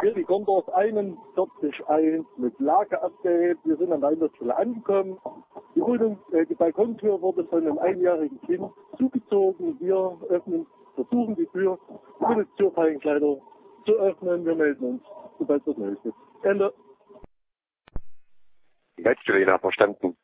Hier die Gondorf 41 mit Lagerupdate. Wir sind an der Einsatzstelle angekommen. Die Balkontür wurde von einem einjährigen Kind zugezogen. Wir versuchen die Tür mit Türfallenkleider zu öffnen. Wir melden uns, sobald es nötig ist. Ende. Letzte verstanden.